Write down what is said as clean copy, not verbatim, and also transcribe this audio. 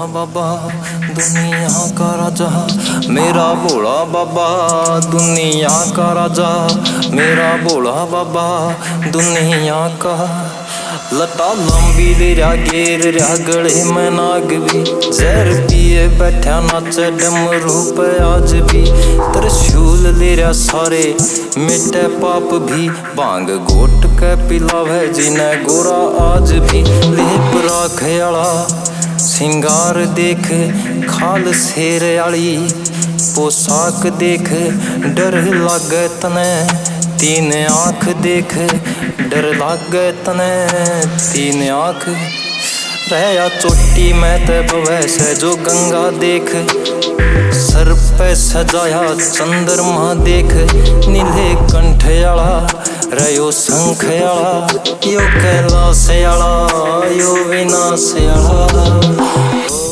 बाबा दुनिया का राजा, मेरा भोला बाबा दुनिया का राजा, मेरा भोला बाबा दुनिया का। लता लंबी दे रहा घेर रहा गले में नाग भी, जहर पिए बैठा नाचे डमरू पे आज भी। त्रिशूल ले रहा सारे मिटे पाप भी, भांग घोट के पिलावे जिन्हें गोरा आज भी। लेप राखे आला सिंगार देख खाल शेर आली, पोशाक देख डर लागे तने, तीन आँख देख डर लागे तने, तीन आँख। रहया चोटी में ते वैसे जो गंगा देख, सर पे सजाया चंद्रमा देख। नीले कंठ आला रयो शंख आला, यो कैलाश आला यो विनाश आला।